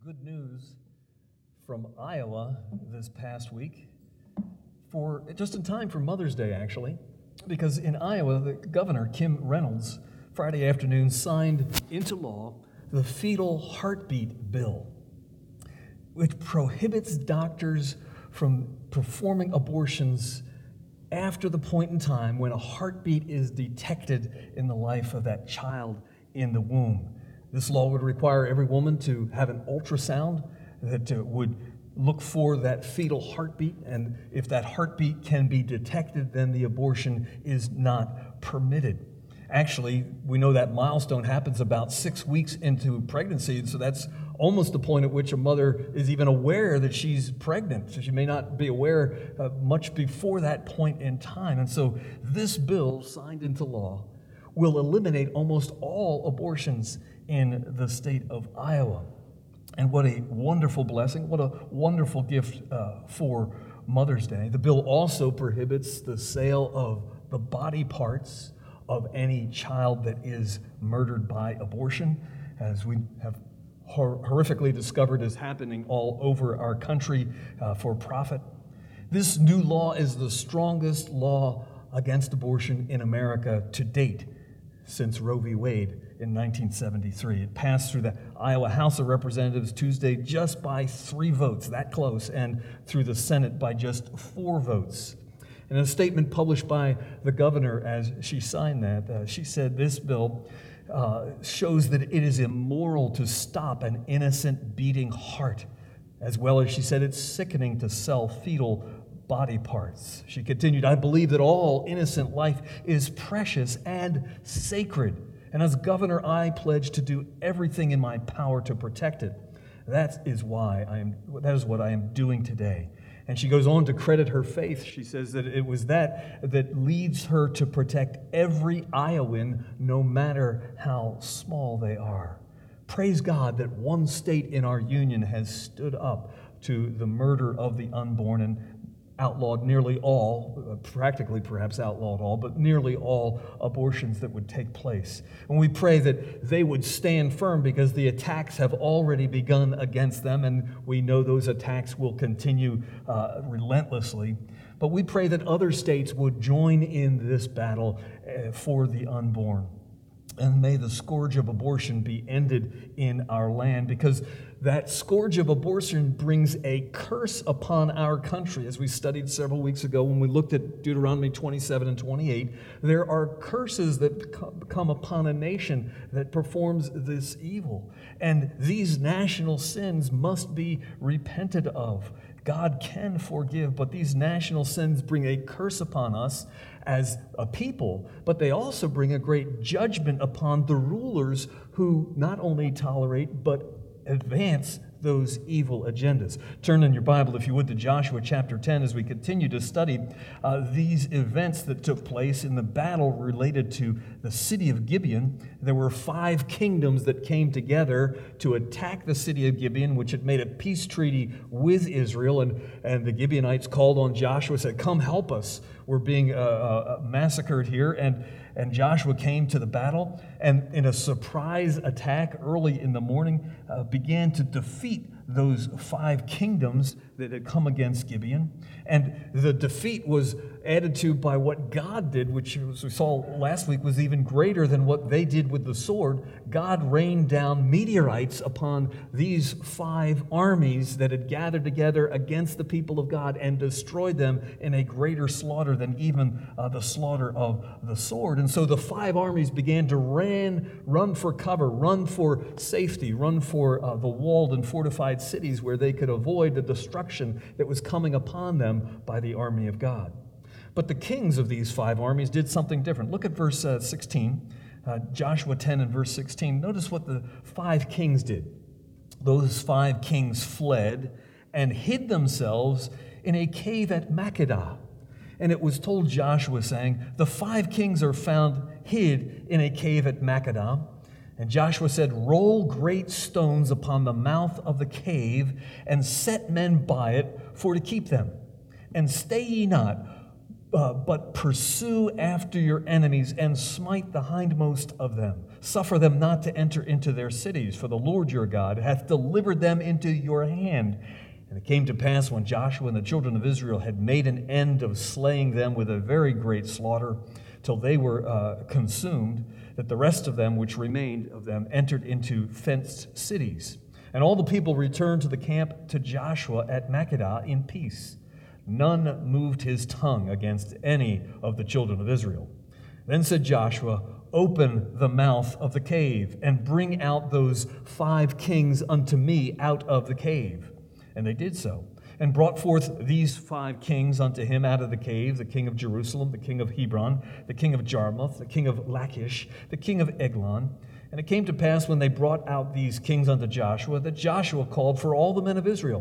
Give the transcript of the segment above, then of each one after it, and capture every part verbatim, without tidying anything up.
good news from Iowa this past week, for just in time for Mother's Day, actually, because in Iowa, the governor, Kim Reynolds, Friday afternoon signed into law the Fetal Heartbeat Bill, which prohibits doctors from performing abortions after the point in time when a heartbeat is detected in the life of that child in the womb. This law would require every woman to have an ultrasound that uh, would look for that fetal heartbeat, and if that heartbeat can be detected, then the abortion is not permitted. Actually, we know that milestone happens about six weeks into pregnancy, so that's almost the point at which a mother is even aware that she's pregnant. So she may not be aware uh, much before that point in time. And so this bill, signed into law, will eliminate almost all abortions in the state of Iowa. And what a wonderful blessing, what a wonderful gift uh, for Mother's Day. The bill also prohibits the sale of the body parts of any child that is murdered by abortion, as we have hor- horrifically discovered is happening all over our country uh, for profit. This new law is the strongest law against abortion in America to date since Roe v. Wade in nineteen seventy-three. It passed through the Iowa House of Representatives Tuesday just by three votes, that close, and through the Senate by just four votes. In a statement published by the governor as she signed that, uh, she said this bill uh, shows that it is immoral to stop an innocent beating heart, as well as she said it's sickening to sell fetal body parts. She continued, I believe that all innocent life is precious and sacred, and as governor, I pledge to do everything in my power to protect it. That is why I am, that is what I am doing today. And she goes on to credit her faith. She says that it was that that leads her to protect every Iowan, no matter how small they are. Praise God that one state in our union has stood up to the murder of the unborn and outlawed nearly all, practically perhaps outlawed all, but nearly all abortions that would take place. And we pray that they would stand firm because the attacks have already begun against them, and we know those attacks will continue uh, relentlessly. But we pray that other states would join in this battle uh, for the unborn. And may the scourge of abortion be ended in our land, because that scourge of abortion brings a curse upon our country. As we studied several weeks ago when we looked at Deuteronomy twenty-seven and twenty-eight, there are curses that come upon a nation that performs this evil. And these national sins must be repented of. God can forgive, but these national sins bring a curse upon us as a people, but they also bring a great judgment upon the rulers who not only tolerate, but advance those evil agendas. Turn in your Bible, if you would, to Joshua chapter ten as we continue to study uh, these events that took place in the battle related to the city of Gibeon. There were five kingdoms that came together to attack the city of Gibeon, which had made a peace treaty with Israel, and, and the Gibeonites called on Joshua and said, come help us. We're being uh, uh, massacred here. And And Joshua came to the battle, and in a surprise attack early in the morning, uh, began to defeat those five kingdoms that had come against Gibeon. And the defeat was added to by what God did, which, as we saw last week, was even greater than what they did with the sword. God rained down meteorites upon these five armies that had gathered together against the people of God and destroyed them in a greater slaughter than even uh, the slaughter of the sword. And so the five armies began to ran, run for cover, run for safety, run for uh, the walled and fortified cities where they could avoid the destruction that was coming upon them by the army of God. But the kings of these five armies did something different. Look at verse uh, sixteen, uh, Joshua ten and verse sixteen. Notice what the five kings did. Those five kings fled and hid themselves in a cave at Makkedah. And it was told Joshua, saying, the five kings are found hid in a cave at Makkedah. And Joshua said, roll great stones upon the mouth of the cave, and set men by it for to keep them. And stay ye not, Uh, but pursue after your enemies and smite the hindmost of them. Suffer them not to enter into their cities, for the Lord your God hath delivered them into your hand. And it came to pass when Joshua and the children of Israel had made an end of slaying them with a very great slaughter, till they were uh, consumed, that the rest of them which remained of them entered into fenced cities. And all the people returned to the camp to Joshua at Makkedah in peace. None moved his tongue against any of the children of Israel. Then said Joshua, open the mouth of the cave, and bring out those five kings unto me out of the cave. And they did so, and brought forth these five kings unto him out of the cave, the king of Jerusalem, the king of Hebron, the king of Jarmuth, the king of Lachish, the king of Eglon. And it came to pass when they brought out these kings unto Joshua, that Joshua called for all the men of Israel,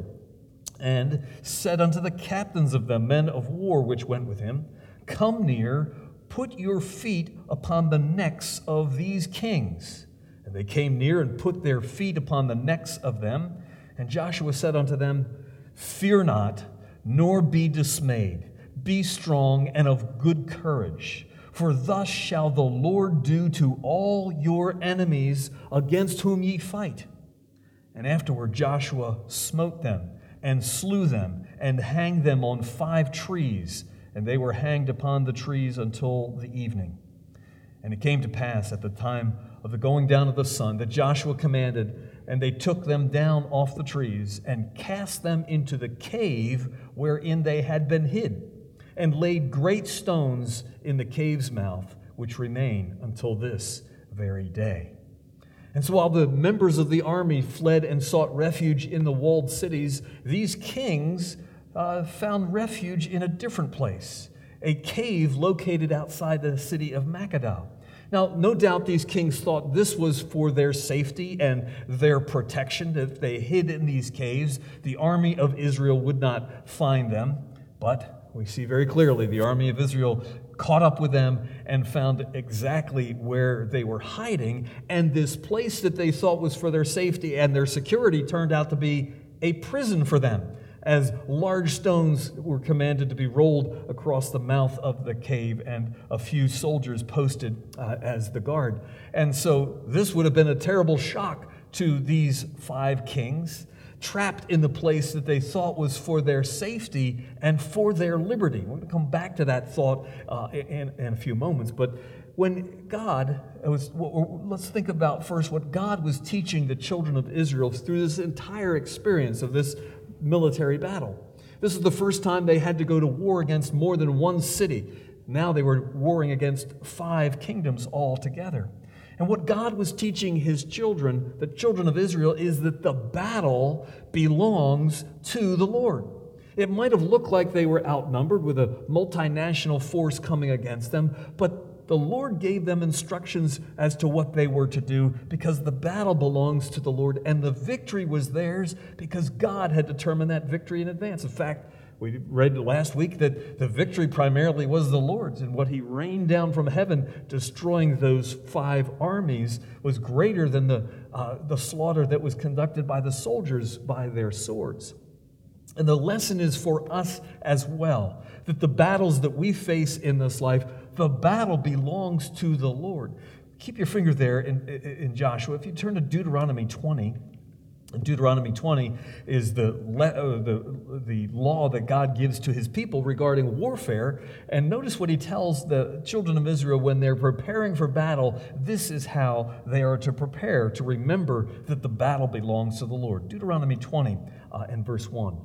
and said unto the captains of the men of war which went with him, come near, put your feet upon the necks of these kings. And they came near and put their feet upon the necks of them. And Joshua said unto them, fear not, nor be dismayed. Be strong and of good courage. For thus shall the Lord do to all your enemies against whom ye fight. And afterward Joshua smote them, and slew them, and hanged them on five trees, and they were hanged upon the trees until the evening. And it came to pass at the time of the going down of the sun that Joshua commanded, and they took them down off the trees, and cast them into the cave wherein they had been hid, and laid great stones in the cave's mouth, which remain until this very day. And so while the members of the army fled and sought refuge in the walled cities, these kings uh, found refuge in a different place, a cave located outside the city of Makkedah. Now, no doubt these kings thought this was for their safety and their protection. If they hid in these caves, the army of Israel would not find them. But we see very clearly the army of Israel caught up with them and found exactly where they were hiding. And this place that they thought was for their safety and their security turned out to be a prison for them, as large stones were commanded to be rolled across the mouth of the cave and a few soldiers posted uh, as the guard. And so this would have been a terrible shock to these five kings, trapped in the place that they thought was for their safety and for their liberty. We're going to come back to that thought uh, in, in a few moments. But when God was, let's think about first what God was teaching the children of Israel through this entire experience of this military battle. This is the first time they had to go to war against more than one city. Now they were warring against five kingdoms altogether. And what God was teaching his children, the children of Israel, is that the battle belongs to the Lord. It might have looked like they were outnumbered with a multinational force coming against them, but the Lord gave them instructions as to what they were to do, because the battle belongs to the Lord, and the victory was theirs because God had determined that victory in advance. In fact, we read last week that the victory primarily was the Lord's, and what he rained down from heaven, destroying those five armies, was greater than the, uh, the slaughter that was conducted by the soldiers by their swords. And the lesson is for us as well, that the battles that we face in this life, the battle belongs to the Lord. Keep your finger there in, in Joshua. If you turn to Deuteronomy twenty, Deuteronomy twenty is the, uh, the, the law that God gives to his people regarding warfare. And notice what he tells the children of Israel when they're preparing for battle. This is how they are to prepare, to remember that the battle belongs to the Lord. Deuteronomy twenty uh, and verse one.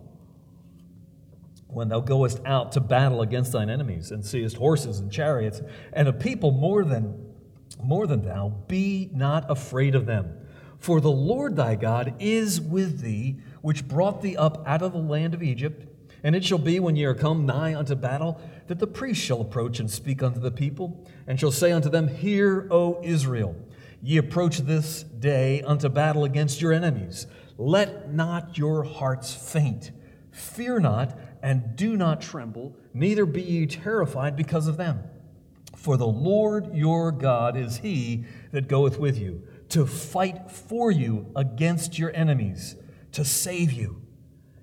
When thou goest out to battle against thine enemies, and seest horses and chariots, and a people more than, more than thou, be not afraid of them. For the Lord thy God is with thee, which brought thee up out of the land of Egypt. And it shall be, when ye are come nigh unto battle, that the priest shall approach and speak unto the people, and shall say unto them, Hear, O Israel, ye approach this day unto battle against your enemies. Let not your hearts faint. Fear not, and do not tremble, neither be ye terrified because of them. For the Lord your God is he that goeth with you, to fight for you against your enemies, to save you.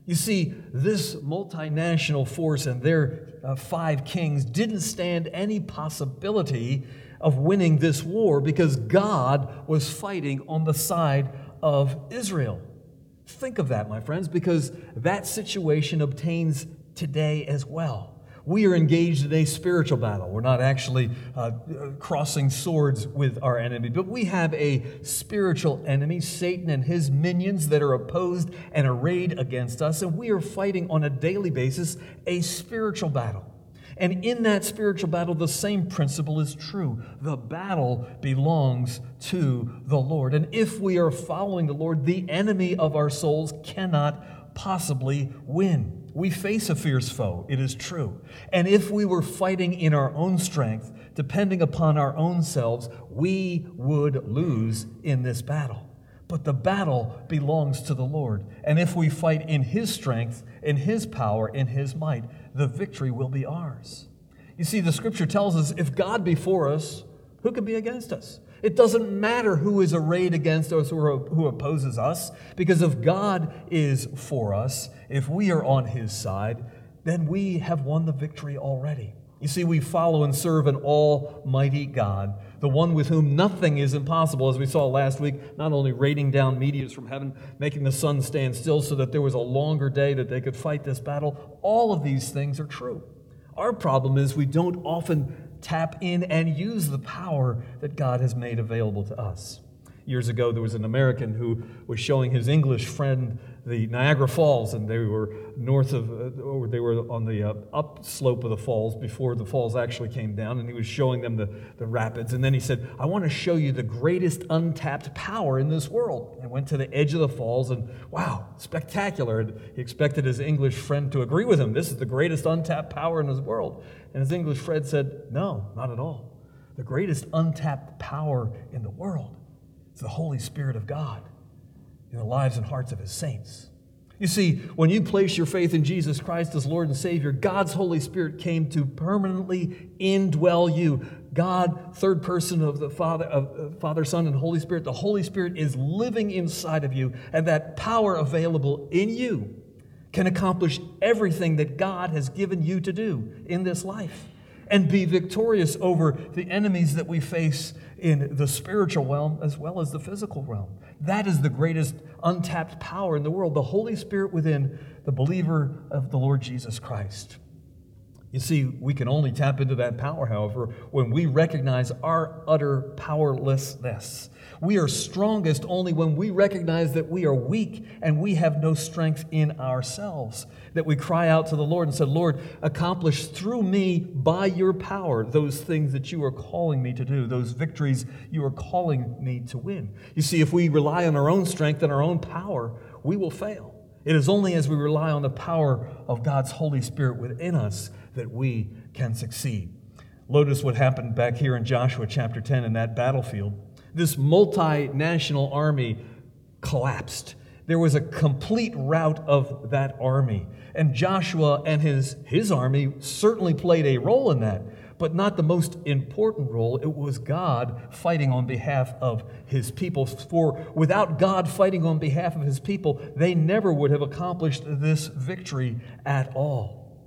You see, this multinational force and their uh, five kings didn't stand any possibility of winning this war because God was fighting on the side of Israel. Think of that, my friends, because that situation obtains today as well. We are engaged in a spiritual battle. We're not actually uh, crossing swords with our enemy, but we have a spiritual enemy, Satan and his minions that are opposed and arrayed against us, and we are fighting on a daily basis a spiritual battle. And in that spiritual battle, the same principle is true. The battle belongs to the Lord. And if we are following the Lord, the enemy of our souls cannot possibly win. We face a fierce foe, it is true. And if we were fighting in our own strength, depending upon our own selves, we would lose in this battle. But the battle belongs to the Lord. And if we fight in His strength, in His power, in His might, the victory will be ours. You see, the Scripture tells us, if God be for us, who can be against us? It doesn't matter who is arrayed against us or who opposes us, because if God is for us, if we are on His side, then we have won the victory already. You see, we follow and serve an almighty God, the one with whom nothing is impossible, as we saw last week, not only raining down meteors from heaven, making the sun stand still so that there was a longer day that they could fight this battle. All of these things are true. Our problem is we don't often tap in and use the power that God has made available to us. Years ago, there was an American who was showing his English friend the Niagara Falls, and they were north of, or they were on the uh, upslope of the falls before the falls actually came down, and he was showing them the, the rapids. And then he said, I want to show you the greatest untapped power in this world. And went to the edge of the falls, and wow, spectacular. And he expected his English friend to agree with him. This is the greatest untapped power in this world. And his English friend said, no, not at all. The greatest untapped power in the world is the Holy Spirit of God in the lives and hearts of His saints. You see, when you place your faith in Jesus Christ as Lord and Savior, God's Holy Spirit came to permanently indwell you. God, third person of the Father, of Father, Son, and Holy Spirit, the Holy Spirit is living inside of you, and that power available in you can accomplish everything that God has given you to do in this life and be victorious over the enemies that we face in the spiritual realm as well as the physical realm. That is the greatest untapped power in the world, the Holy Spirit within the believer of the Lord Jesus Christ. You see, we can only tap into that power, however, when we recognize our utter powerlessness. We are strongest only when we recognize that we are weak and we have no strength in ourselves. That we cry out to the Lord and say, Lord, accomplish through me by your power those things that you are calling me to do, those victories you are calling me to win. You see, if we rely on our own strength and our own power, we will fail. It is only as we rely on the power of God's Holy Spirit within us that we can succeed. Notice what happened back here in Joshua chapter ten in that battlefield. This multinational army collapsed. There was a complete rout of that army. And Joshua and his, his army certainly played a role in that, but not the most important role. It was God fighting on behalf of His people. For without God fighting on behalf of His people, they never would have accomplished this victory at all.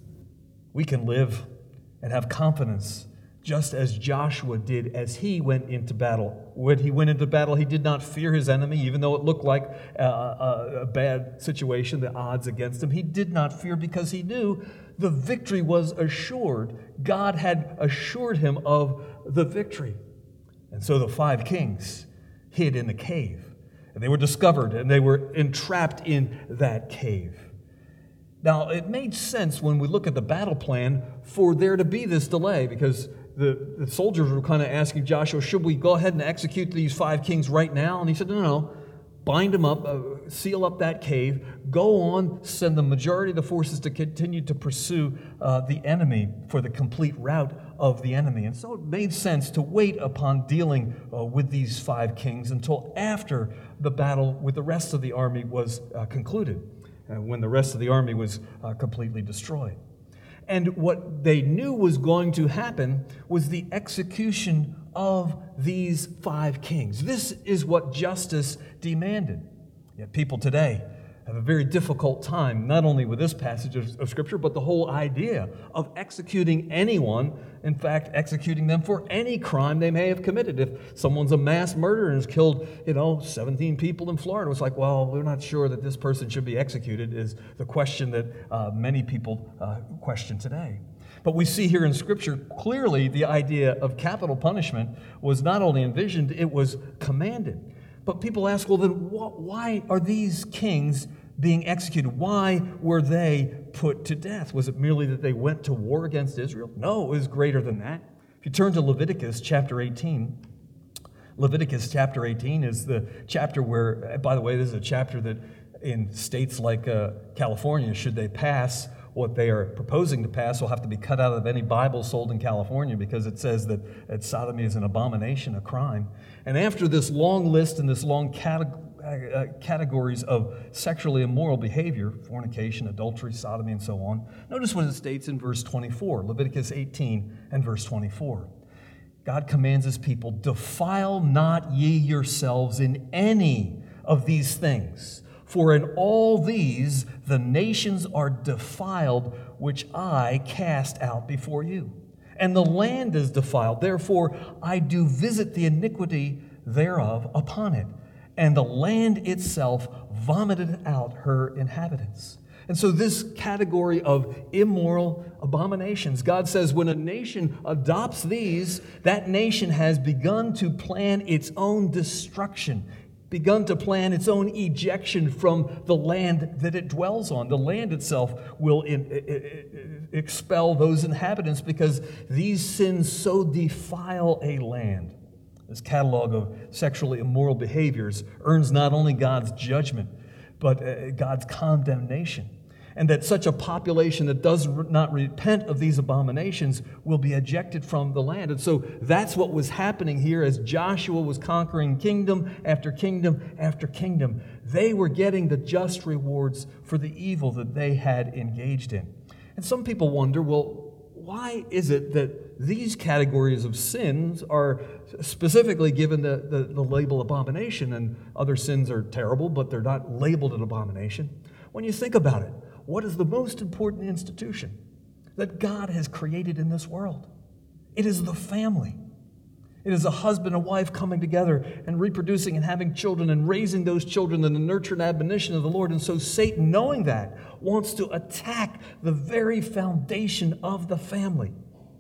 We can live and have confidence just as Joshua did as he went into battle. When he went into battle, he did not fear his enemy, even though it looked like a, a, a bad situation, the odds against him. He did not fear because he knew the victory was assured. God had assured him of the victory. And so the five kings hid in the cave, and they were discovered, and they were entrapped in that cave. Now, it made sense when we look at the battle plan for there to be this delay, because the, the soldiers were kind of asking Joshua, should we go ahead and execute these five kings right now? And he said, no, no, no. Bind them up, uh, seal up that cave, go on, send the majority of the forces to continue to pursue uh, the enemy for the complete rout of the enemy. And so it made sense to wait upon dealing uh, with these five kings until after the battle with the rest of the army was uh, concluded, uh, when the rest of the army was uh, completely destroyed. And what they knew was going to happen was the execution of these five kings. This is what justice demanded. Yet people today have a very difficult time, not only with this passage of, of Scripture, but the whole idea of executing anyone, in fact, executing them for any crime they may have committed. If someone's a mass murderer and has killed, you know, seventeen people in Florida, it's like, well, we're not sure that this person should be executed, is the question that uh, many people uh, question today. But we see here in Scripture, clearly the idea of capital punishment was not only envisioned, it was commanded. But people ask, well, then wh- why are these kings being executed? Why were they put to death? Was it merely that they went to war against Israel? No, it was greater than that. If you turn to Leviticus chapter eighteen, Leviticus chapter eighteen is the chapter where, by the way, this is a chapter that in states like uh, California, should they pass what they are proposing to pass, will have to be cut out of any Bible sold in California, because it says that, that sodomy is an abomination, a crime. And after this long list and this long category, uh, categories of sexually immoral behavior, fornication, adultery, sodomy, and so on, notice what it states in verse twenty-four, Leviticus eighteen and verse twenty-four. God commands his people, defile not ye yourselves in any of these things, for in all these the nations are defiled, which I cast out before you. And the land is defiled, therefore I do visit the iniquity thereof upon it. And the land itself vomited out her inhabitants. And so this category of immoral abominations, God says when a nation adopts these, that nation has begun to plan its own destruction, begun to plan its own ejection from the land that it dwells on. The land itself will in, in, in, expel those inhabitants because these sins so defile a land. This catalog of sexually immoral behaviors earns not only God's judgment, but uh, God's condemnation. And that such a population that does not repent of these abominations will be ejected from the land. And so that's what was happening here as Joshua was conquering kingdom after kingdom after kingdom. They were getting the just rewards for the evil that they had engaged in. And some people wonder, well, why is it that these categories of sins are specifically given the, the, the label abomination, and other sins are terrible, but they're not labeled an abomination? When you think about it, what is the most important institution that God has created in this world? It is the family. It is a husband and wife coming together and reproducing and having children and raising those children in the nurture and admonition of the Lord. And so Satan, knowing that, wants to attack the very foundation of the family.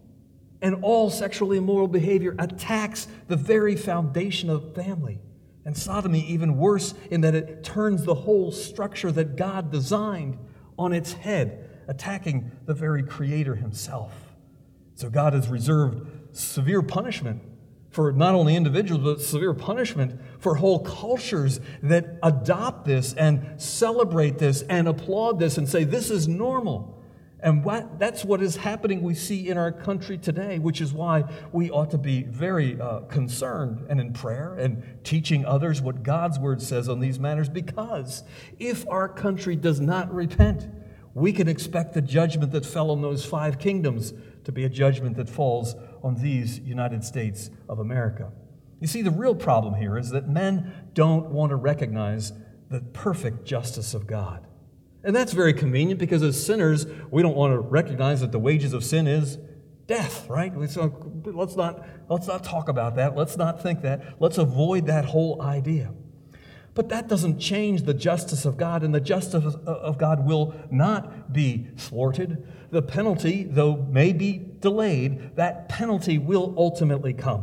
And all sexually immoral behavior attacks the very foundation of family. And sodomy, even worse, in that it turns the whole structure that God designed on its head, attacking the very Creator himself. So God has reserved severe punishment for not only individuals, but severe punishment for whole cultures that adopt this and celebrate this and applaud this and say, this is normal. And what, that's what is happening we see in our country today, which is why we ought to be very uh, concerned and in prayer and teaching others what God's Word says on these matters, because if our country does not repent, we can expect the judgment that fell on those five kingdoms to be a judgment that falls on these United States of America. You see, the real problem here is that men don't want to recognize the perfect justice of God. And that's very convenient because as sinners, we don't want to recognize that the wages of sin is death, right? So let's not, let's not talk about that. Let's not think that. Let's avoid that whole idea. But that doesn't change the justice of God, and the justice of God will not be thwarted. The penalty, though may be delayed, that penalty will ultimately come.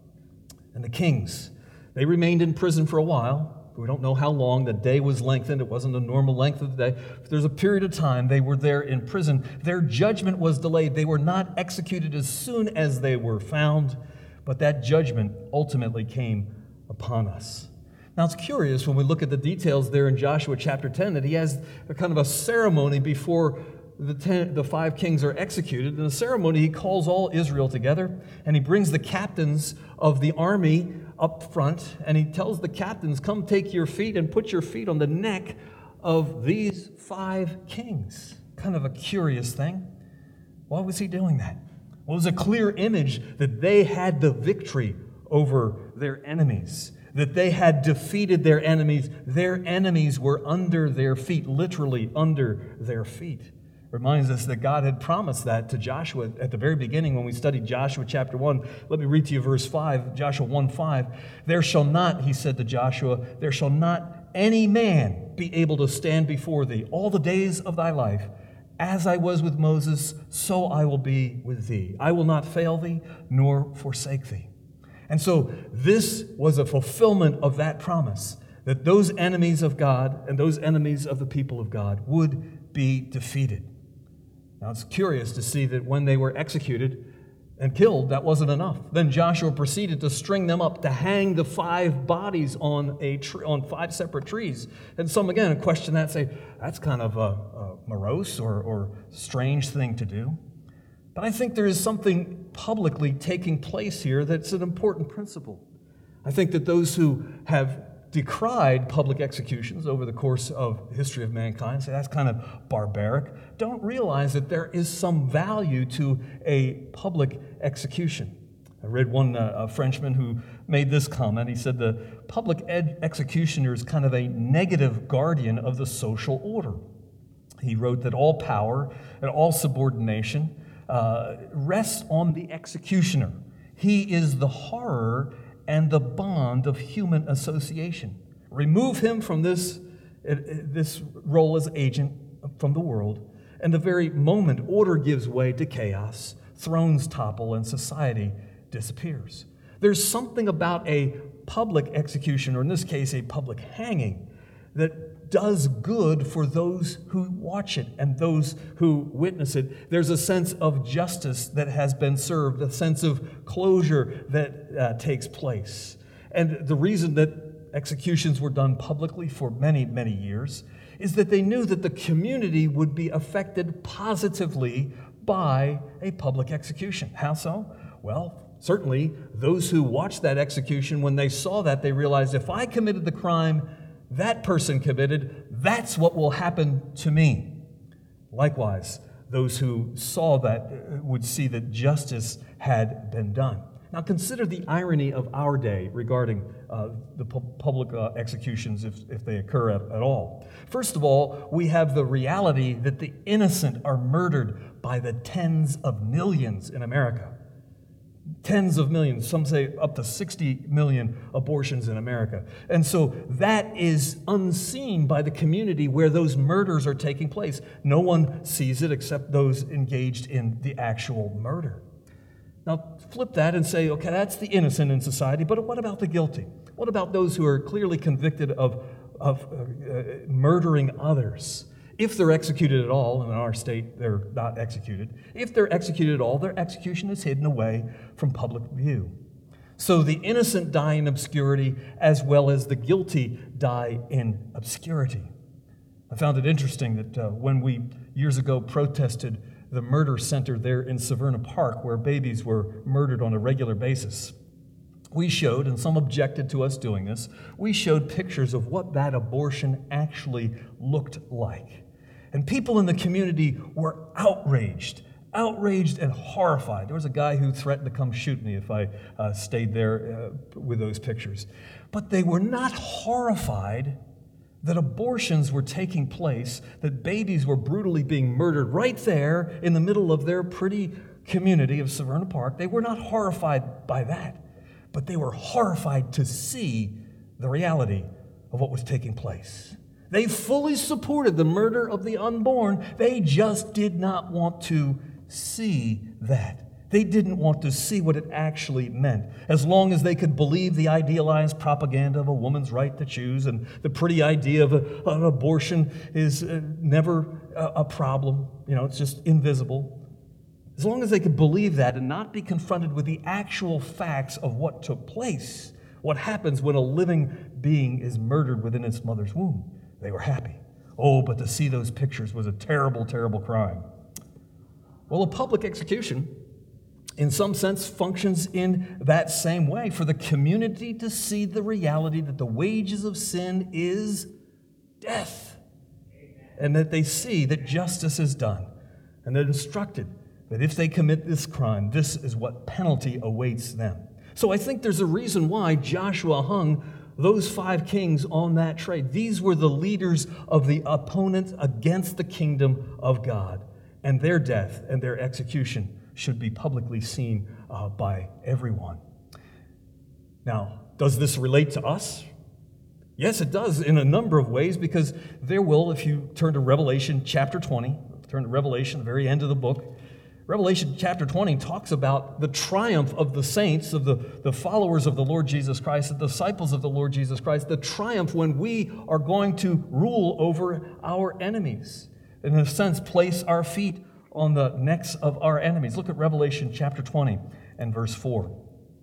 And the kings, they remained in prison for a while. We don't know how long. The day was lengthened. It wasn't the normal length of the day. There's a period of time they were there in prison. Their judgment was delayed. They were not executed as soon as they were found, but that judgment ultimately came upon us. Now, it's curious when we look at the details there in Joshua chapter ten that he has a kind of a ceremony before the, ten, the five kings are executed. In the ceremony, he calls all Israel together, and he brings the captains of the army up front, and he tells the captains, come take your feet and put your feet on the neck of these five kings. Kind of a curious thing. Why was he doing that? Well, it was a clear image that they had the victory over their enemies. that they had defeated their enemies. Their enemies were under their feet, literally under their feet. Reminds us that God had promised that to Joshua at the very beginning when we studied Joshua chapter one. Let me read to you verse five, Joshua one five. There shall not, he said to Joshua, there shall not any man be able to stand before thee all the days of thy life. As I was with Moses, so I will be with thee. I will not fail thee nor forsake thee. And so this was a fulfillment of that promise, that those enemies of God and those enemies of the people of God would be defeated. Now, it's curious to see that when they were executed and killed, that wasn't enough. Then Joshua proceeded to string them up, to hang the five bodies on a tree, on five separate trees. And some, again, question that, say, that's kind of a, a morose or, or strange thing to do. But I think there is something publicly taking place here that's an important principle. I think that those who have decried public executions over the course of the history of mankind, say that's kind of barbaric, don't realize that there is some value to a public execution. I read one uh, a Frenchman who made this comment. He said the public ed- executioner is kind of a negative guardian of the social order. He wrote that all power and all subordination uh, rests on the executioner. He is the horror and the bond of human association. Remove him from this, this role as agent from the world, and the very moment order gives way to chaos, thrones topple, and society disappears. There's something about a public execution, or in this case, a public hanging, that does good for those who watch it and those who witness it. There's a sense of justice that has been served, a sense of closure that uh, takes place. And the reason that executions were done publicly for many, many years is that they knew that the community would be affected positively by a public execution. How so? Well, certainly those who watched that execution, when they saw that, they realized if I committed the crime that person committed, that's what will happen to me. Likewise, those who saw that would see that justice had been done. Now consider the irony of our day regarding uh, the pu- public uh, executions if, if they occur at, at all. First of all, we have the reality that the innocent are murdered by the tens of millions in America. Tens of millions, some say up to sixty million abortions in America. And so that is unseen by the community where those murders are taking place. No one sees it except those engaged in the actual murder. Now, flip that and say, okay, that's the innocent in society, but what about the guilty? What about those who are clearly convicted of, of uh, murdering others? If they're executed at all, and in our state they're not executed, if they're executed at all, their execution is hidden away from public view. So the innocent die in obscurity as well as the guilty die in obscurity. I found it interesting that uh, when we years ago protested the murder center there in Severna Park where babies were murdered on a regular basis, we showed, and some objected to us doing this, we showed pictures of what that abortion actually looked like. And people in the community were outraged, outraged and horrified. There was a guy who threatened to come shoot me if I uh, stayed there uh, with those pictures. But they were not horrified that abortions were taking place, that babies were brutally being murdered right there in the middle of their pretty community of Severna Park. They were not horrified by that, but they were horrified to see the reality of what was taking place. They fully supported the murder of the unborn. They just did not want to see that. They didn't want to see what it actually meant. As long as they could believe the idealized propaganda of a woman's right to choose and the pretty idea of, a, of an abortion is uh, never a, a problem, you know, it's just invisible. As long as they could believe that and not be confronted with the actual facts of what took place, what happens when a living being is murdered within its mother's womb, they were happy. Oh, but to see those pictures was a terrible, terrible crime. Well, a public execution, in some sense, functions in that same way, for the community to see the reality that the wages of sin is death, and that they see that justice is done, and they're instructed that if they commit this crime, this is what penalty awaits them. So I think there's a reason why Joshua hung Those five kings on that trade, these were the leaders of the opponents against the kingdom of God. And their death and their execution should be publicly seen uh, by everyone. Now, does this relate to us? Yes, it does in a number of ways, because there will, if you turn to Revelation chapter twenty, turn to Revelation, the very end of the book, Revelation chapter twenty talks about the triumph of the saints, of the, the followers of the Lord Jesus Christ, the disciples of the Lord Jesus Christ, the triumph when we are going to rule over our enemies. In a sense, place our feet on the necks of our enemies. Look at Revelation chapter twenty and verse four.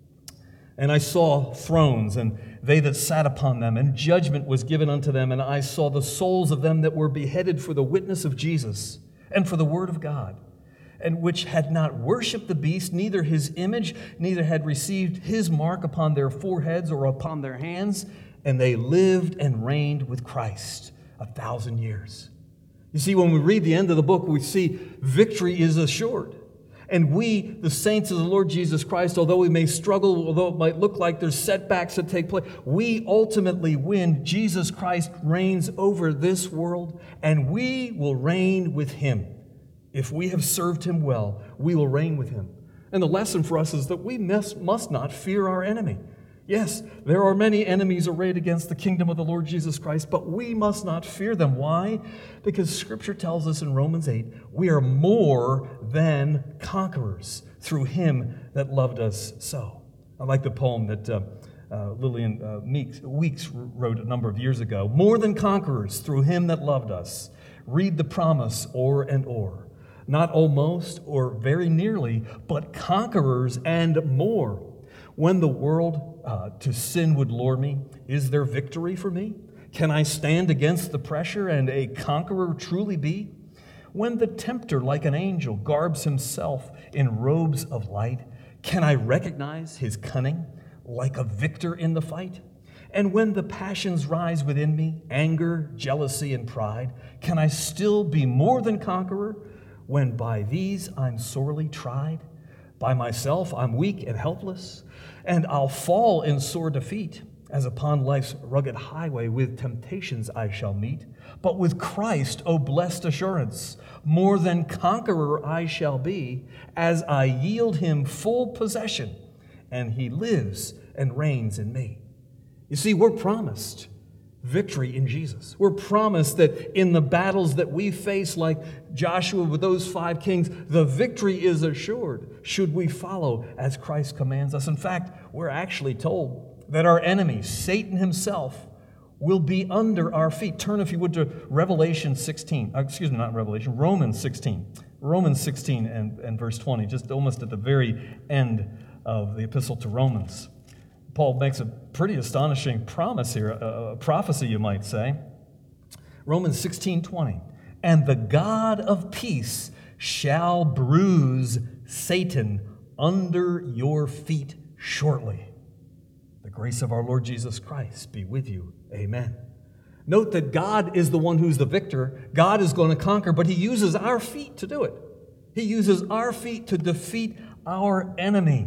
And I saw thrones, and they that sat upon them, and judgment was given unto them, and I saw the souls of them that were beheaded for the witness of Jesus, and for the word of God, and which had not worshipped the beast, neither his image, neither had received his mark upon their foreheads or upon their hands, and they lived and reigned with Christ a thousand years. You see, when we read the end of the book, we see victory is assured. And we, the saints of the Lord Jesus Christ, although we may struggle, although it might look like there's setbacks that take place, we ultimately win. Jesus Christ reigns over this world, and we will reign with him. If we have served him well, we will reign with him. And the lesson for us is that we must, must not fear our enemy. Yes, there are many enemies arrayed against the kingdom of the Lord Jesus Christ, but we must not fear them. Why? Because Scripture tells us in Romans eight, we are more than conquerors through him that loved us so. I like the poem that uh, uh, Lillian uh, Meeks, Weeks wrote a number of years ago. More than conquerors through him that loved us. Read the promise o'er and o'er. Not almost or very nearly, but conquerors and more. When the world uh, to sin would lure me, is there victory for me? Can I stand against the pressure and a conqueror truly be? When the tempter like an angel garbs himself in robes of light, can I recognize his cunning like a victor in the fight? And when the passions rise within me, anger, jealousy, and pride, can I still be more than conqueror when by these I'm sorely tried? By myself I'm weak and helpless, and I'll fall in sore defeat, as upon life's rugged highway with temptations I shall meet. But with Christ, O blessed assurance, more than conqueror I shall be, as I yield him full possession, and he lives and reigns in me. You see, we're promised victory in Jesus. We're promised that in the battles that we face, like Joshua with those five kings, the victory is assured should we follow as Christ commands us. In fact, we're actually told that our enemy, Satan himself, will be under our feet. Turn, if you would, to Revelation sixteen. Excuse me, not Revelation, Romans sixteen. Romans sixteen and, and verse twenty, just almost at the very end of the epistle to Romans. Paul makes a pretty astonishing promise here, a, a prophecy, you might say. Romans sixteen twenty. And the God of peace shall bruise Satan under your feet shortly. The grace of our Lord Jesus Christ be with you. Amen. Note that God is the one who's the victor. God is going to conquer, but he uses our feet to do it. He uses our feet to defeat our enemy.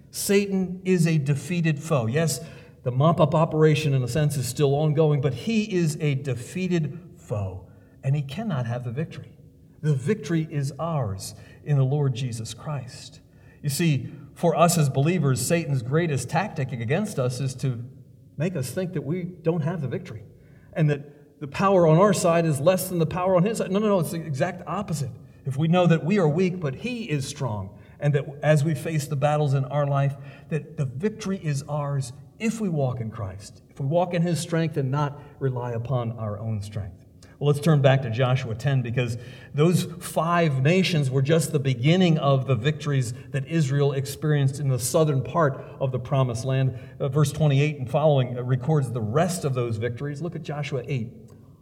Satan is a defeated foe. Yes, the mop-up operation, in a sense, is still ongoing, but he is a defeated foe, and he cannot have the victory. The victory is ours in the Lord Jesus Christ. You see, for us as believers, Satan's greatest tactic against us is to make us think that we don't have the victory, and that the power on our side is less than the power on his side. No, no, no, it's the exact opposite. If we know that we are weak, but he is strong, and that as we face the battles in our life, that the victory is ours if we walk in Christ, if we walk in his strength and not rely upon our own strength. Well, let's turn back to Joshua ten, because those five nations were just the beginning of the victories that Israel experienced in the southern part of the Promised Land. Uh, verse twenty-eight and following uh, records the rest of those victories. Look at Joshua eight.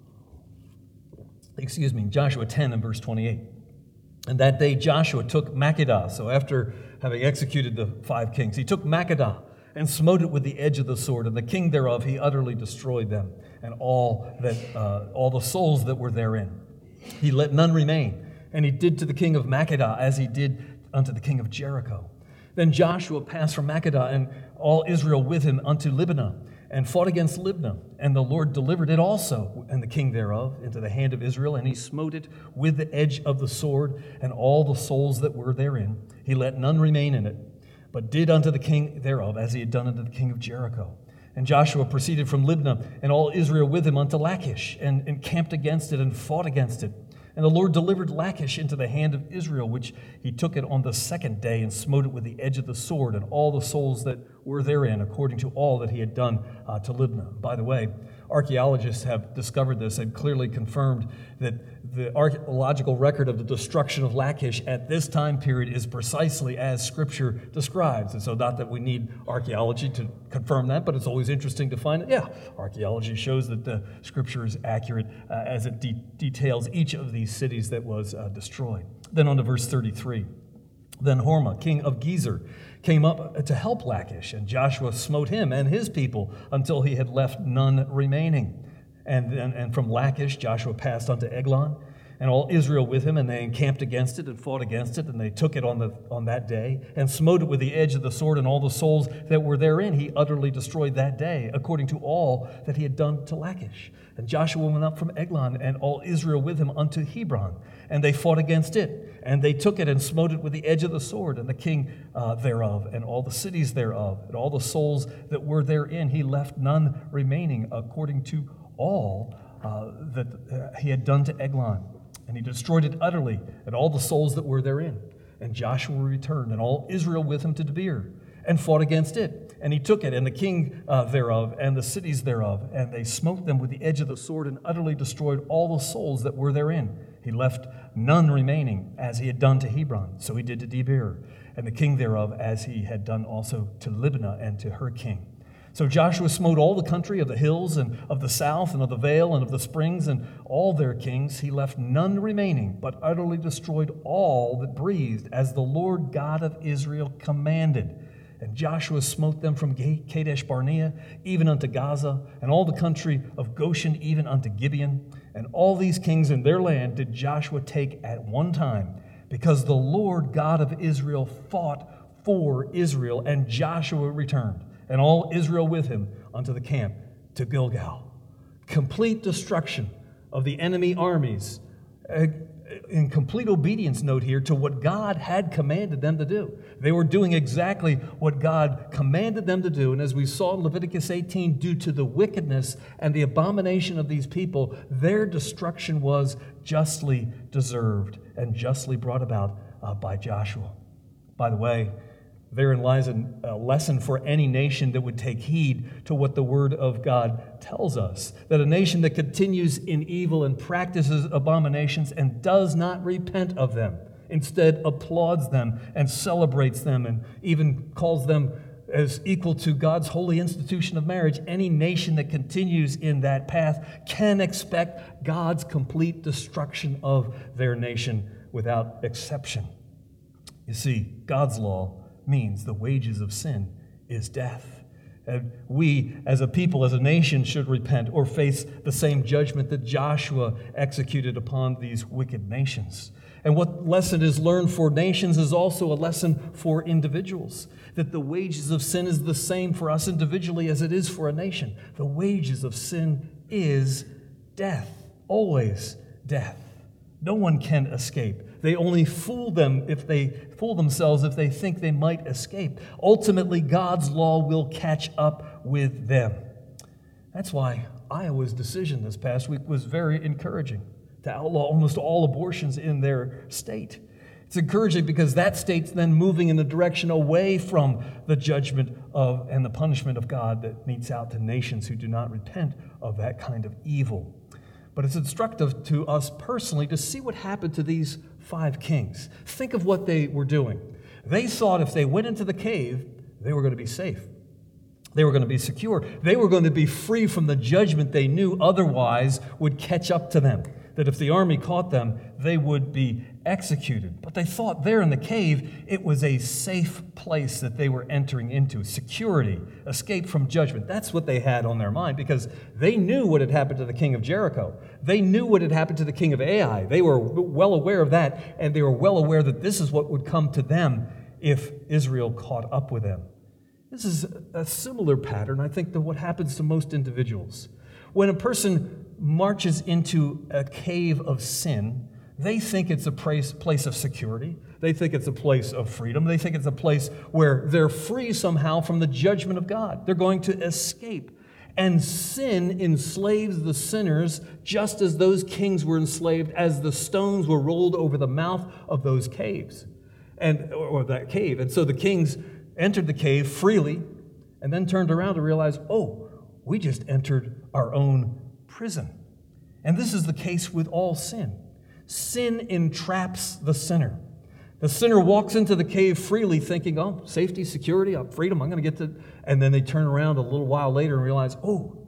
Excuse me, Joshua ten and verse twenty-eight. And that day Joshua took Makkedah. So after having executed the five kings, he took Makkedah and smote it with the edge of the sword, and the king thereof he utterly destroyed them, and all that uh, all the souls that were therein. He let none remain, and he did to the king of Makkedah as he did unto the king of Jericho. Then Joshua passed from Makkedah, and all Israel with him unto Libnah, and fought against Libnah. And the Lord delivered it also, and the king thereof, into the hand of Israel. And he smote it with the edge of the sword, and all the souls that were therein. He let none remain in it, but did unto the king thereof as he had done unto the king of Jericho. And Joshua proceeded from Libnah, and all Israel with him unto Lachish, and encamped against it, and fought against it. And the Lord delivered Lachish into the hand of Israel, which he took it on the second day, and smote it with the edge of the sword, and all the souls that were therein, according to all that he had done uh, to Libnah. By the way, archaeologists have discovered this and clearly confirmed that the archaeological record of the destruction of Lachish at this time period is precisely as Scripture describes. And so not that we need archaeology to confirm that, but it's always interesting to find it. Yeah, archaeology shows that the Scripture is accurate uh, as it de- details each of these cities that was uh, destroyed. Then on to verse thirty-three. Then Hormah, king of Gezer, came up to help Lachish, and Joshua smote him and his people until he had left none remaining. And, and, and from Lachish Joshua passed unto Eglon, and all Israel with him, and they encamped against it and fought against it, and they took it on the on that day, and smote it with the edge of the sword, and all the souls that were therein he utterly destroyed that day, according to all that he had done to Lachish. And Joshua went up from Eglon, and all Israel with him unto Hebron, and they fought against it, and they took it and smote it with the edge of the sword, and the king uh, thereof, and all the cities thereof, and all the souls that were therein he left none remaining, according to all uh, that uh, he had done to Eglon. And he destroyed it utterly, and all the souls that were therein. And Joshua returned, and all Israel with him to Debir, and fought against it. And he took it, and the king uh, thereof, and the cities thereof, and they smote them with the edge of the sword, and utterly destroyed all the souls that were therein. He left none remaining, as he had done to Hebron. So he did to Debir, and the king thereof, as he had done also to Libnah and to her king. So Joshua smote all the country of the hills and of the south and of the vale and of the springs and all their kings. He left none remaining, but utterly destroyed all that breathed, as the Lord God of Israel commanded. And Joshua smote them from Kadesh Barnea, even unto Gaza, and all the country of Goshen, even unto Gibeon. And all these kings in their land did Joshua take at one time, because the Lord God of Israel fought for Israel, and Joshua returned, and all Israel with him, unto the camp to Gilgal. Complete destruction of the enemy armies, uh, in complete obedience, note here, to what God had commanded them to do. They were doing exactly what God commanded them to do, and as we saw in Leviticus eighteen, due to the wickedness and the abomination of these people, their destruction was justly deserved and justly brought about uh, by Joshua. By the way, therein lies a lesson for any nation that would take heed to what the Word of God tells us. That a nation that continues in evil and practices abominations and does not repent of them, instead applauds them and celebrates them and even calls them as equal to God's holy institution of marriage, any nation that continues in that path can expect God's complete destruction of their nation without exception. You see, God's law means the wages of sin is death. And we, as a people, as a nation, should repent or face the same judgment that Joshua executed upon these wicked nations. And what lesson is learned for nations is also a lesson for individuals, that the wages of sin is the same for us individually as it is for a nation. The wages of sin is death, always death. No one can escape. They only fool them if they fool themselves if they think they might escape. Ultimately, God's law will catch up with them. That's why Iowa's decision this past week was very encouraging, to outlaw almost all abortions in their state. It's encouraging because that state's then moving in the direction away from the judgment of and the punishment of God that metes out to nations who do not repent of that kind of evil. But it's instructive to us personally to see what happened to these five kings. Think of what they were doing. They thought if they went into the cave, they were going to be safe. They were going to be secure. They were going to be free from the judgment they knew otherwise would catch up to them. That if the army caught them, they would be executed. But they thought there in the cave, it was a safe place that they were entering into. Security, escape from judgment. That's what they had on their mind because they knew what had happened to the king of Jericho. They knew what had happened to the king of Ai. They were well aware of that, and they were well aware that this is what would come to them if Israel caught up with them. This is a similar pattern, I think, to what happens to most individuals. When a person marches into a cave of sin, they think it's a place, place of security. They think it's a place of freedom. They think it's a place where they're free somehow from the judgment of God. They're going to escape. And sin enslaves the sinners just as those kings were enslaved as the stones were rolled over the mouth of those caves, and or that cave. And so the kings entered the cave freely and then turned around to realize, oh, we just entered our own prison. And this is the case with all sin. Sin entraps the sinner. The sinner walks into the cave freely thinking, oh, safety, security, freedom, I'm going to get to... And then they turn around a little while later and realize, oh,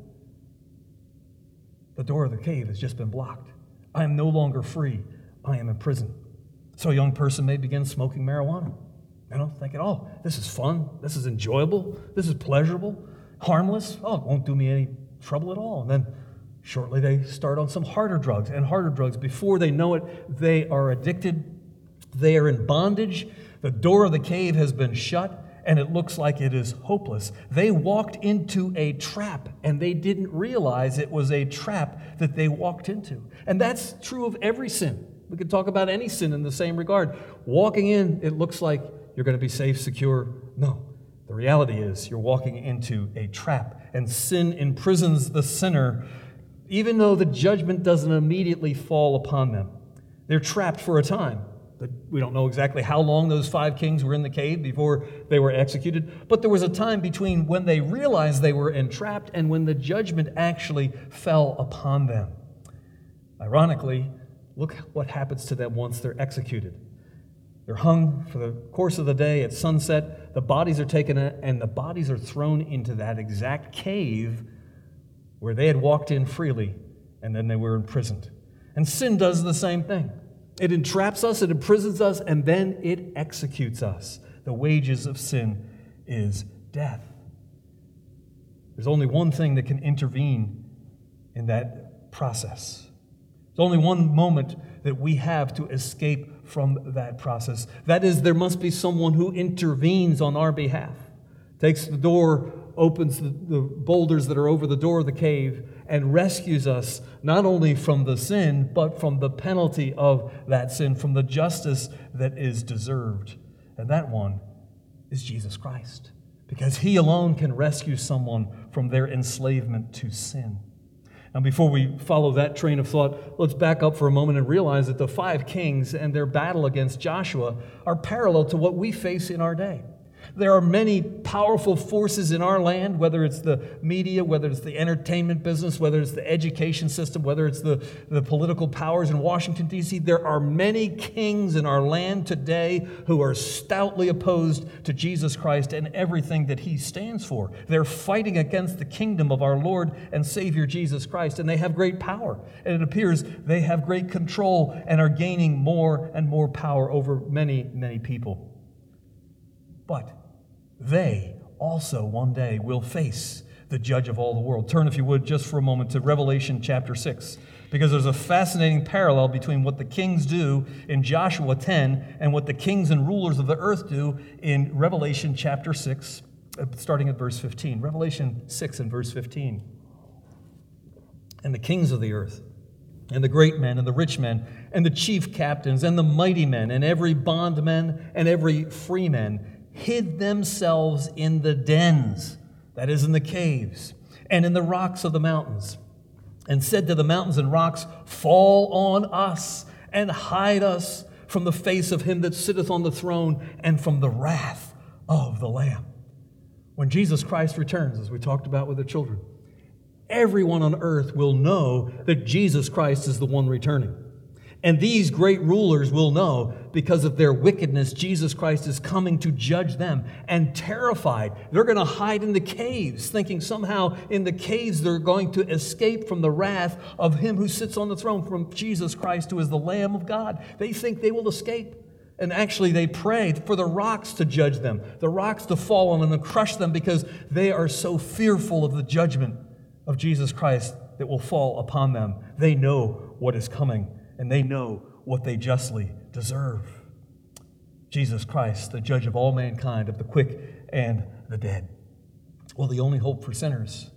the door of the cave has just been blocked. I am no longer free. I am in prison. So a young person may begin smoking marijuana. You know, thinking, oh, this is fun. This is enjoyable. This is pleasurable, harmless. Oh, it won't do me any trouble at all. And then shortly they start on some harder drugs and harder drugs. Before they know it, they are addicted. They are in bondage. The door of the cave has been shut, and it looks like it is hopeless. They walked into a trap, and they didn't realize it was a trap that they walked into. And that's true of every sin. We could talk about any sin in the same regard. Walking in, it looks like you're going to be safe, secure. No. The reality is you're walking into a trap, and sin imprisons the sinner, even though the judgment doesn't immediately fall upon them. They're trapped for a time. We don't know exactly how long those five kings were in the cave before they were executed, but there was a time between when they realized they were entrapped and when the judgment actually fell upon them. Ironically, look what happens to them once they're executed. They're hung for the course of the day at sunset. The bodies are taken and the bodies are thrown into that exact cave where they had walked in freely and then they were imprisoned. And sin does the same thing. It entraps us, it imprisons us, and then it executes us. The wages of sin is death. There's only one thing that can intervene in that process. There's only one moment that we have to escape from that process. That is, there must be someone who intervenes on our behalf. Takes the door, opens the, the boulders that are over the door of the cave, and rescues us not only from the sin, but from the penalty of that sin, from the justice that is deserved. And that one is Jesus Christ, because He alone can rescue someone from their enslavement to sin. Now, before we follow that train of thought, let's back up for a moment and realize that the five kings and their battle against Joshua are parallel to what we face in our day. There are many powerful forces in our land, whether it's the media, whether it's the entertainment business, whether it's the education system, whether it's the, the political powers in Washington, D C There are many kings in our land today who are stoutly opposed to Jesus Christ and everything that He stands for. They're fighting against the kingdom of our Lord and Savior Jesus Christ, and they have great power. And it appears they have great control and are gaining more and more power over many, many people. But they also one day will face the judge of all the world. Turn, if you would, just for a moment to Revelation chapter six, because there's a fascinating parallel between what the kings do in Joshua ten and what the kings and rulers of the earth do in Revelation chapter six, starting at verse fifteen. Revelation six and verse fifteen. And the kings of the earth, and the great men, and the rich men, and the chief captains, and the mighty men, and every bondman, and every freeman, hid themselves in the dens, that is, in the caves, and in the rocks of the mountains, and said to the mountains and rocks, fall on us, and hide us from the face of Him that sitteth on the throne, and from the wrath of the Lamb. When Jesus Christ returns, as we talked about with the children, everyone on earth will know that Jesus Christ is the one returning. And these great rulers will know, because of their wickedness, Jesus Christ is coming to judge them. And terrified, they're going to hide in the caves, thinking somehow in the caves they're going to escape from the wrath of Him who sits on the throne, from Jesus Christ, who is the Lamb of God. They think they will escape. And actually they pray for the rocks to judge them, the rocks to fall on them and crush them, because they are so fearful of the judgment of Jesus Christ that will fall upon them. They know what is coming, and they know what they justly deserve. Jesus Christ, the judge of all mankind, of the quick and the dead. Well, the only hope for sinners,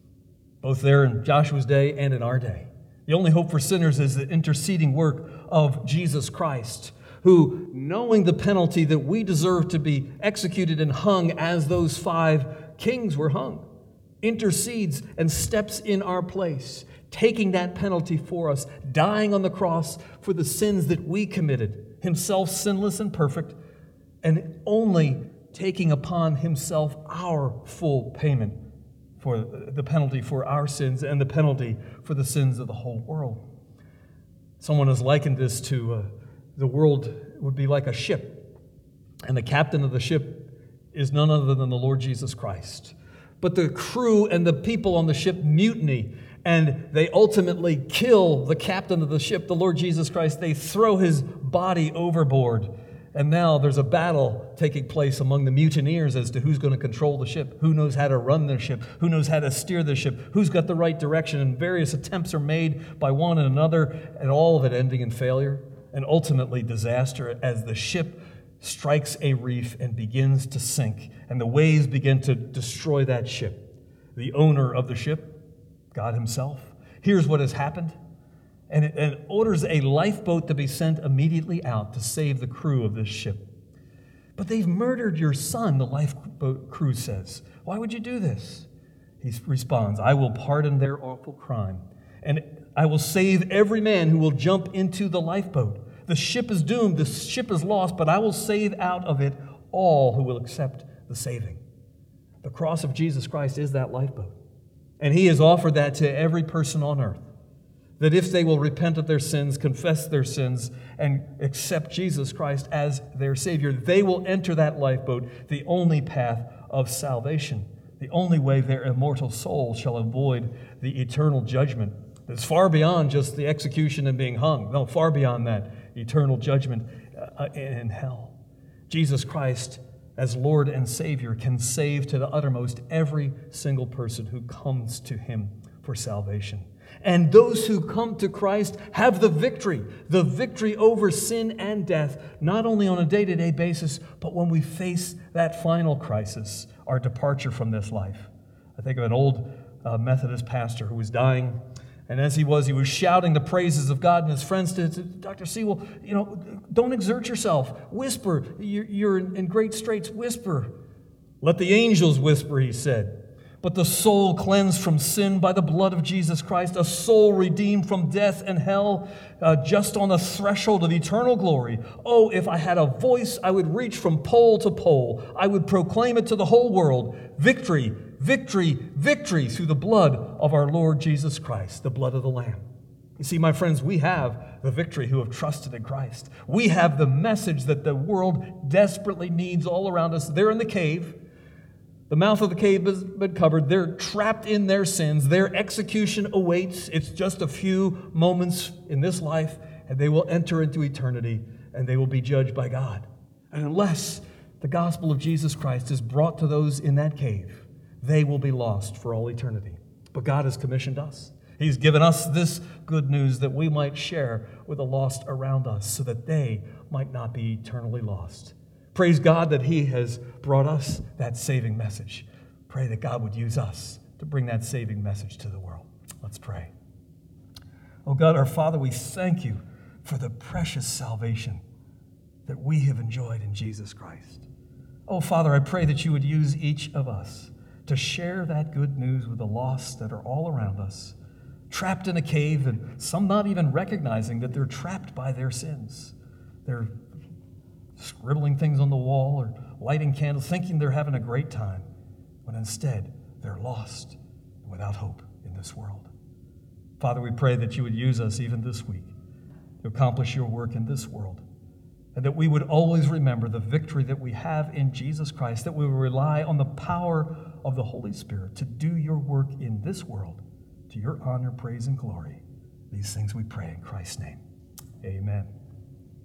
both there in Joshua's day and in our day, the only hope for sinners is the interceding work of Jesus Christ, who, knowing the penalty that we deserve to be executed and hung as those five kings were hung, intercedes and steps in our place, taking that penalty for us, dying on the cross for the sins that we committed, himself sinless and perfect, and only taking upon himself our full payment for the penalty for our sins and the penalty for the sins of the whole world. Someone has likened this to uh, the world would be like a ship, and the captain of the ship is none other than the Lord Jesus Christ. But the crew and the people on the ship mutiny, and they ultimately kill the captain of the ship, the Lord Jesus Christ. They throw his body overboard. And now there's a battle taking place among the mutineers as to who's going to control the ship, who knows how to run the ship, who knows how to steer the ship, who's got the right direction. And various attempts are made by one and another, and all of it ending in failure and ultimately disaster as the ship strikes a reef and begins to sink, and the waves begin to destroy that ship. The owner of the ship, God himself, hears what has happened and, and orders a lifeboat to be sent immediately out to save the crew of this ship. But they've murdered your son, the lifeboat crew says. Why would you do this? He responds, I will pardon their awful crime, and I will save every man who will jump into the lifeboat. The ship is doomed, the ship is lost, but I will save out of it all who will accept the saving. The cross of Jesus Christ is that lifeboat. And he has offered that to every person on earth, that if they will repent of their sins, confess their sins, and accept Jesus Christ as their Savior, they will enter that lifeboat, the only path of salvation, the only way their immortal soul shall avoid the eternal judgment that's far beyond just the execution and being hung. No, far beyond that, eternal judgment uh, in hell. Jesus Christ, as Lord and Savior, can save to the uttermost every single person who comes to him for salvation. And those who come to Christ have the victory, the victory over sin and death, not only on a day-to-day basis, but when we face that final crisis, our departure from this life. I think of an old uh, Methodist pastor who was dying, and as he was, he was shouting the praises of God, and his friends said, Doctor Sewell, you know, don't exert yourself. Whisper. You're, you're in great straits. Whisper. Let the angels whisper, he said. But the soul cleansed from sin by the blood of Jesus Christ, a soul redeemed from death and hell, uh, just on the threshold of eternal glory. Oh, if I had a voice, I would reach from pole to pole. I would proclaim it to the whole world. Victory, victory, victory through the blood of our Lord Jesus Christ, the blood of the Lamb. You see, my friends, we have the victory who have trusted in Christ. We have the message that the world desperately needs all around us. They're in the cave. The mouth of the cave has been covered. They're trapped in their sins. Their execution awaits. It's just a few moments in this life, and they will enter into eternity, and they will be judged by God. And unless the gospel of Jesus Christ is brought to those in that cave, they will be lost for all eternity. But God has commissioned us. He's given us this good news that we might share with the lost around us so that they might not be eternally lost. Praise God that he has brought us that saving message. Pray that God would use us to bring that saving message to the world. Let's pray. Oh God, our Father, we thank you for the precious salvation that we have enjoyed in Jesus Christ. Oh Father, I pray that you would use each of us to share that good news with the lost that are all around us, trapped in a cave, and some not even recognizing that they're trapped by their sins. They're scribbling things on the wall or lighting candles, thinking they're having a great time, when instead they're lost and without hope in this world. Father, we pray that you would use us even this week to accomplish your work in this world, and that we would always remember the victory that we have in Jesus Christ, that we will rely on the power of the Holy Spirit to do your work in this world, to your honor, praise, and glory. These things we pray in Christ's name. Amen.